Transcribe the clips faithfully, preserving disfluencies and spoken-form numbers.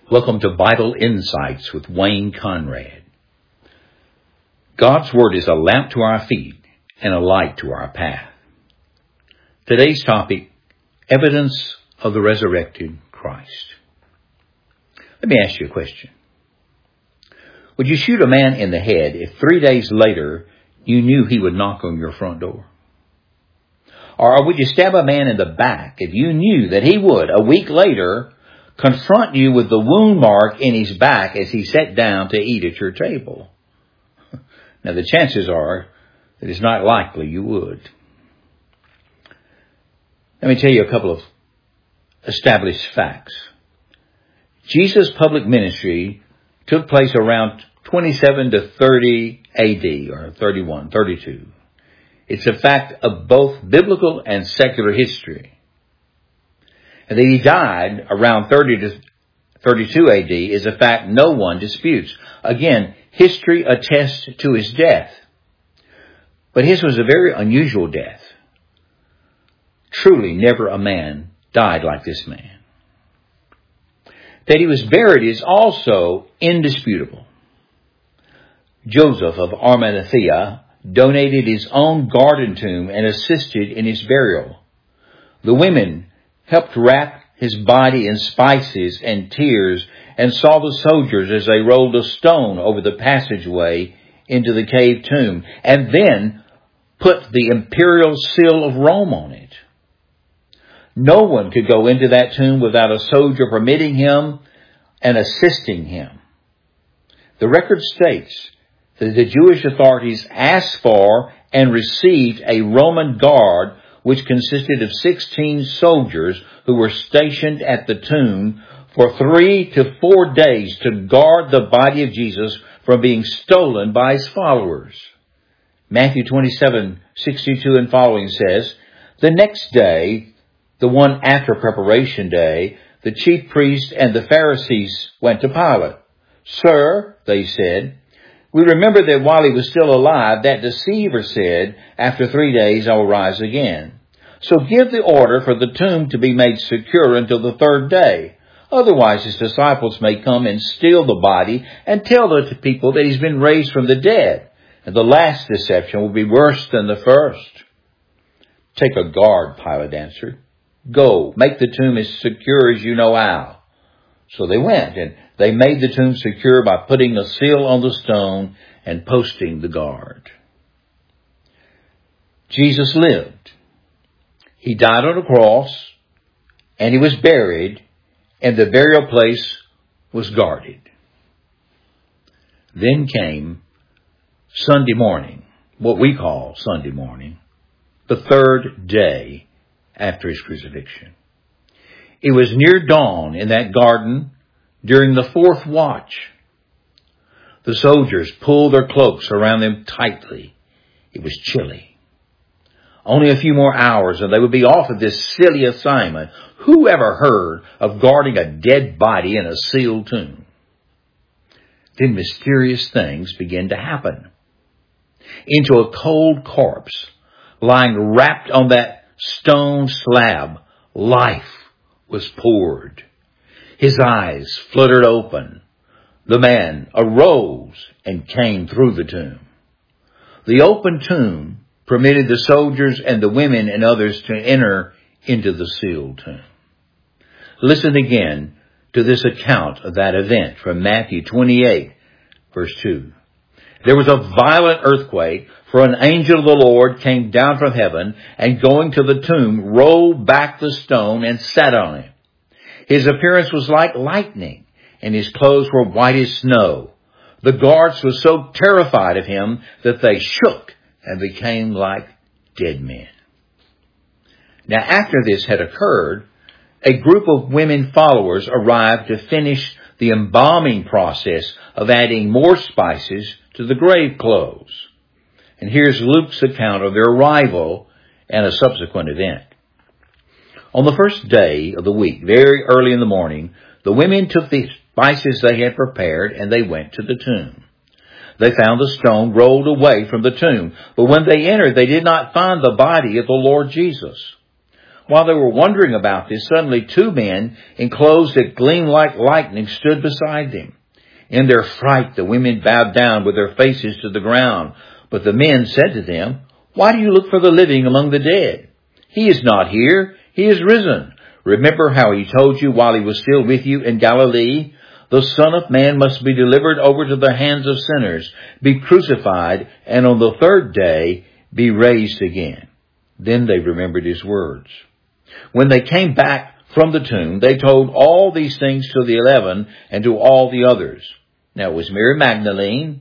Welcome to Bible Insights with Wayne Conrad. God's Word is a lamp to our feet and a light to our path. Today's topic, evidence of the resurrected Christ. Let me ask you a question. Would you shoot a man in the head if three days later you knew he would knock on your front door? Or would you stab a man in the back if you knew that he would, a week later, confront you with the wound mark in his back as he sat down to eat at your table? Now, the chances are that it's not likely you would. Let me tell you a couple of established facts. Jesus' public ministry took place around twenty-seven to thirty A D, or thirty-one, thirty-two. It's a fact of both biblical and secular history. And that he died around thirty to thirty-two A D is a fact no one disputes. Again, history attests to his death. But his was a very unusual death. Truly, never a man died like this man. That he was buried is also indisputable. Joseph of Arimathea donated his own garden tomb and assisted in his burial. The women helped wrap his body in spices and tears and saw the soldiers as they rolled a stone over the passageway into the cave tomb and then put the imperial seal of Rome on it. No one could go into that tomb without a soldier permitting him and assisting him. The record states that the Jewish authorities asked for and received a Roman guard which consisted of sixteen soldiers who were stationed at the tomb for three to four days to guard the body of Jesus from being stolen by his followers. Matthew twenty-seven, sixty-two and following says, "The next day, the one after preparation day, the chief priests and the Pharisees went to Pilate. 'Sir,' they said, 'we remember that while he was still alive, that deceiver said, after three days I will rise again. So give the order for the tomb to be made secure until the third day. Otherwise his disciples may come and steal the body and tell the people that he's been raised from the dead. And the last deception will be worse than the first.' 'Take a guard,' Pilate answered. 'Go, make the tomb as secure as you know how.' So they went, and they made the tomb secure by putting a seal on the stone and posting the guard." Jesus lived. He died on a cross, and he was buried, and the burial place was guarded. Then came Sunday morning, what we call Sunday morning, the third day after his crucifixion. It was near dawn in that garden during the fourth watch. The soldiers pulled their cloaks around them tightly. It was chilly. Only a few more hours and they would be off of this silly assignment. Who ever heard of guarding a dead body in a sealed tomb? Then mysterious things began to happen. Into a cold corpse, lying wrapped on that stone slab, life was poured. His eyes fluttered open. The man arose and came through the tomb. The open tomb permitted the soldiers and the women and others to enter into the sealed tomb. Listen again to this account of that event from Matthew twenty-eight, verse two. "There was a violent earthquake, for an angel of the Lord came down from heaven and going to the tomb, rolled back the stone and sat on it. His appearance was like lightning, and his clothes were white as snow. The guards were so terrified of him that they shook and became like dead men." Now, after this had occurred, a group of women followers arrived to finish the embalming process of adding more spices to the grave clothes. And here's Luke's account of their arrival and a subsequent event. On the first day of the week, very early in the morning, the women took the spices they had prepared and they went to the tomb. They found the stone rolled away from the tomb, but when they entered, they did not find the body of the Lord Jesus. While they were wondering about this, suddenly two men in clothes that gleamed like lightning stood beside them. In their fright, the women bowed down with their faces to the ground. But the men said to them, "Why do you look for the living among the dead? He is not here. He is risen. Remember how he told you while he was still with you in Galilee? The Son of Man must be delivered over to the hands of sinners, be crucified, and on the third day be raised again." Then they remembered his words. When they came back from the tomb, they told all these things to the eleven and to all the others. Now it was Mary Magdalene,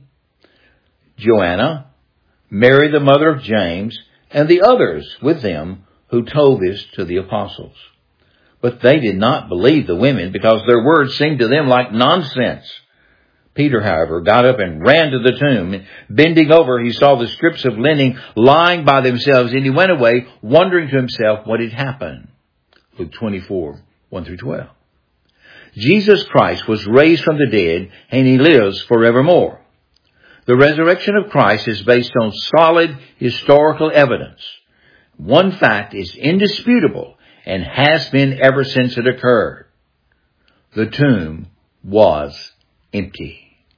Joanna, Mary the mother of James, and the others with them who told this to the apostles. But they did not believe the women because their words seemed to them like nonsense. Peter, however, got up and ran to the tomb. Bending over, he saw the strips of linen lying by themselves, and he went away wondering to himself what had happened. Luke twenty-four, one through twelve. Jesus Christ was raised from the dead, and he lives forevermore. The resurrection of Christ is based on solid historical evidence. One fact is indisputable and has been ever since it occurred. The tomb was empty.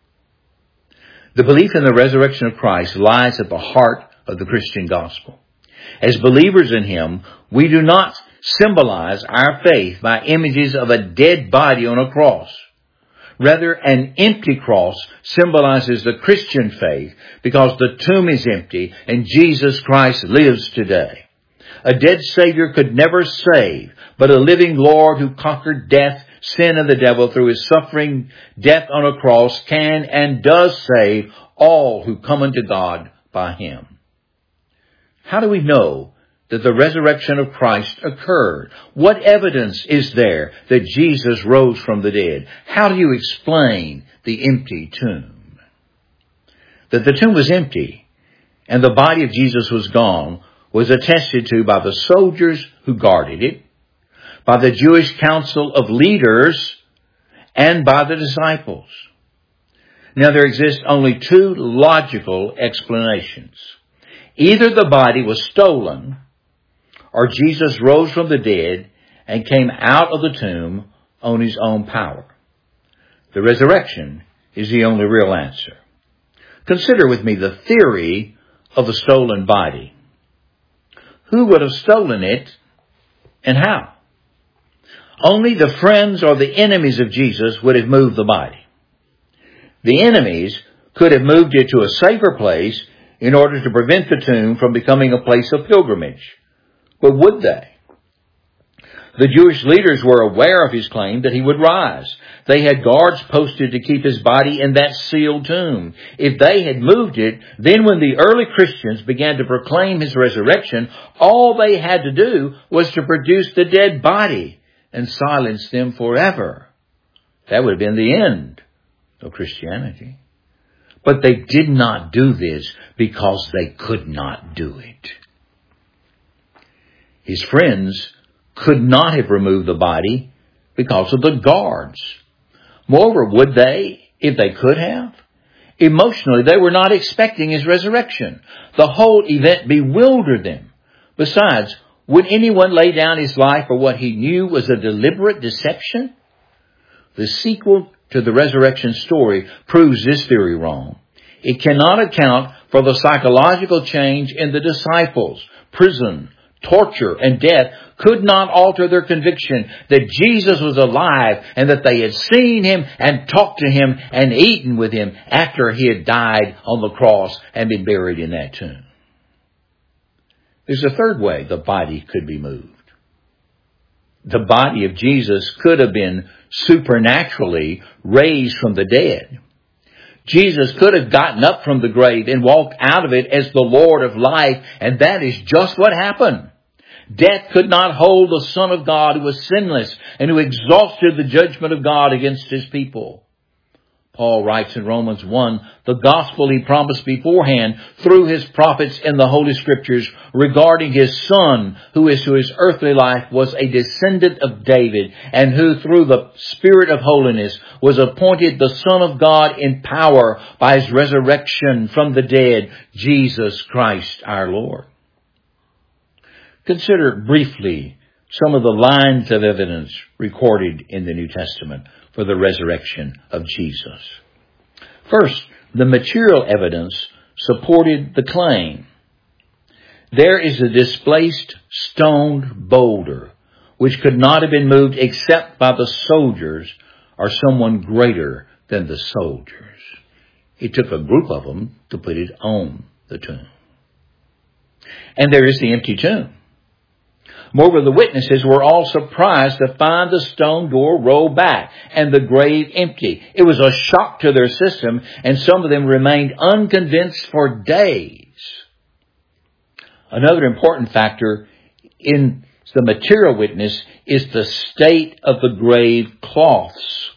The belief in the resurrection of Christ lies at the heart of the Christian gospel. As believers in him, we do not symbolize our faith by images of a dead body on a cross. Rather, an empty cross symbolizes the Christian faith because the tomb is empty and Jesus Christ lives today. A dead Savior could never save, but a living Lord who conquered death, sin, and the devil through his suffering death on a cross can and does save all who come unto God by him. How do we know that the resurrection of Christ occurred? What evidence is there that Jesus rose from the dead? How do you explain the empty tomb? That the tomb was empty and the body of Jesus was gone was attested to by the soldiers who guarded it, by the Jewish council of leaders, and by the disciples. Now there exist only two logical explanations. Either the body was stolen, or Jesus rose from the dead and came out of the tomb on his own power. The resurrection is the only real answer. Consider with me the theory of the stolen body. Who would have stolen it and how? Only the friends or the enemies of Jesus would have moved the body. The enemies could have moved it to a safer place in order to prevent the tomb from becoming a place of pilgrimage. But would they? The Jewish leaders were aware of his claim that he would rise. They had guards posted to keep his body in that sealed tomb. If they had moved it, then when the early Christians began to proclaim his resurrection, all they had to do was to produce the dead body and silence them forever. That would have been the end of Christianity. But they did not do this because they could not do it. His friends could not have removed the body because of the guards. Moreover, would they if they could have? Emotionally, they were not expecting his resurrection. The whole event bewildered them. Besides, would anyone lay down his life for what he knew was a deliberate deception? The sequel to the resurrection story proves this theory wrong. It cannot account for the psychological change in the disciples. Prison, torture, and death could not alter their conviction that Jesus was alive and that they had seen him and talked to him and eaten with him after he had died on the cross and been buried in that tomb. There's a third way the body could be moved. The body of Jesus could have been supernaturally raised from the dead. Jesus could have gotten up from the grave and walked out of it as the Lord of life, and that is just what happened. Death could not hold the Son of God who was sinless and who exhausted the judgment of God against his people. Paul writes in Romans one, the gospel he promised beforehand through his prophets in the Holy Scriptures regarding his Son, who as to his earthly life was a descendant of David, and who through the Spirit of holiness was appointed the Son of God in power by his resurrection from the dead, Jesus Christ our Lord. Consider briefly some of the lines of evidence recorded in the New Testament for the resurrection of Jesus. First, the material evidence supported the claim. There is a displaced stone boulder which could not have been moved except by the soldiers or someone greater than the soldiers. It took a group of them to put it on the tomb. And there is the empty tomb. Moreover, the witnesses were all surprised to find the stone door rolled back and the grave empty. It was a shock to their system, and some of them remained unconvinced for days. Another important factor in the material witness is the state of the grave cloths.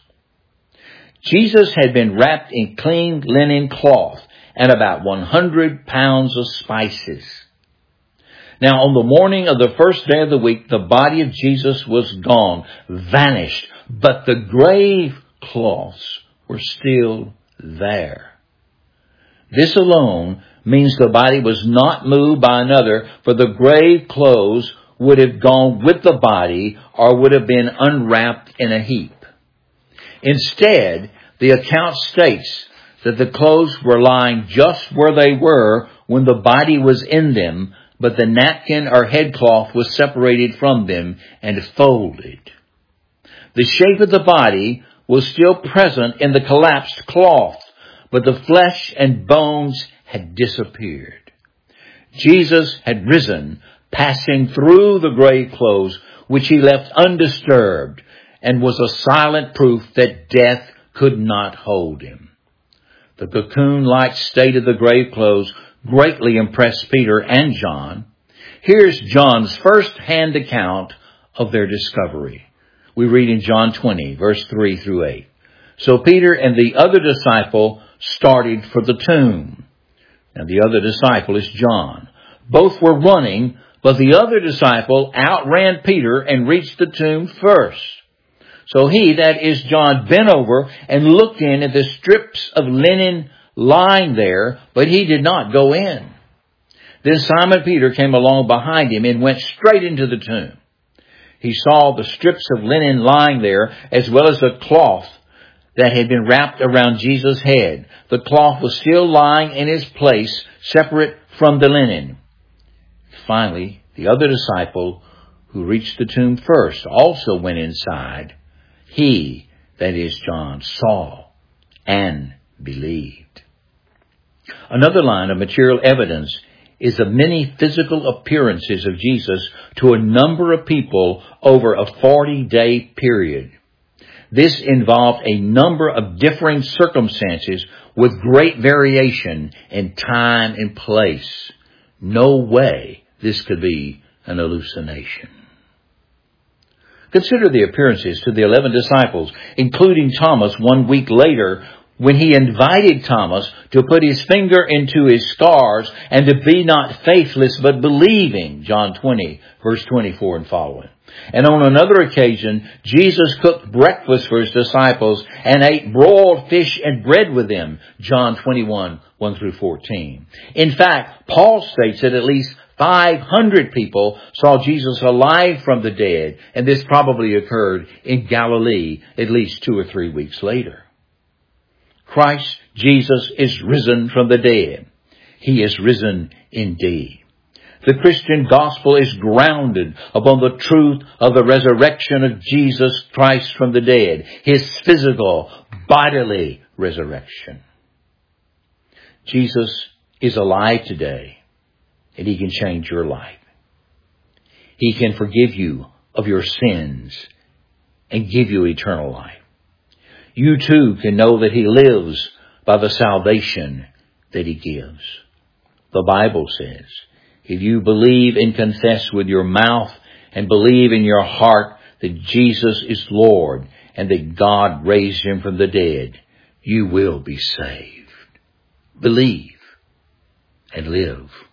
Jesus had been wrapped in clean linen cloth and about one hundred pounds of spices. Now, on the morning of the first day of the week, the body of Jesus was gone, vanished, but the grave cloths were still there. This alone means the body was not moved by another, for the grave clothes would have gone with the body or would have been unwrapped in a heap. Instead, the account states that the clothes were lying just where they were when the body was in them, but the napkin or headcloth was separated from them and folded. The shape of the body was still present in the collapsed cloth, but the flesh and bones had disappeared. Jesus had risen, passing through the grave clothes, which he left undisturbed, and was a silent proof that death could not hold him. The cocoon-like state of the grave clothes greatly impressed Peter and John. Here's John's first-hand account of their discovery. We read in John twenty, verse three through eight. So Peter and the other disciple started for the tomb. And the other disciple is John. Both were running, but the other disciple outran Peter and reached the tomb first. So he, that is John, bent over and looked in at the strips of linen lying there, but he did not go in. Then Simon Peter came along behind him and went straight into the tomb. He saw the strips of linen lying there, as well as the cloth that had been wrapped around Jesus' head. The cloth was still lying in its place, separate from the linen. Finally, the other disciple, who reached the tomb first, also went inside. He, that is John, saw and believed. Another line of material evidence is the many physical appearances of Jesus to a number of people over a forty-day period. This involved a number of differing circumstances with great variation in time and place. No way this could be an hallucination. Consider the appearances to the eleven disciples, including Thomas one week later, when he invited Thomas to put his finger into his scars and to be not faithless but believing, John twenty, verse twenty-four and following. And on another occasion, Jesus cooked breakfast for his disciples and ate broiled fish and bread with them, John twenty-one, one through fourteen. In fact, Paul states that at least five hundred people saw Jesus alive from the dead, and this probably occurred in Galilee at least two or three weeks later. Christ Jesus is risen from the dead. He is risen indeed. The Christian gospel is grounded upon the truth of the resurrection of Jesus Christ from the dead, his physical, bodily resurrection. Jesus is alive today, and he can change your life. He can forgive you of your sins and give you eternal life. You too can know that he lives by the salvation that he gives. The Bible says, if you believe and confess with your mouth and believe in your heart that Jesus is Lord and that God raised him from the dead, you will be saved. Believe and live.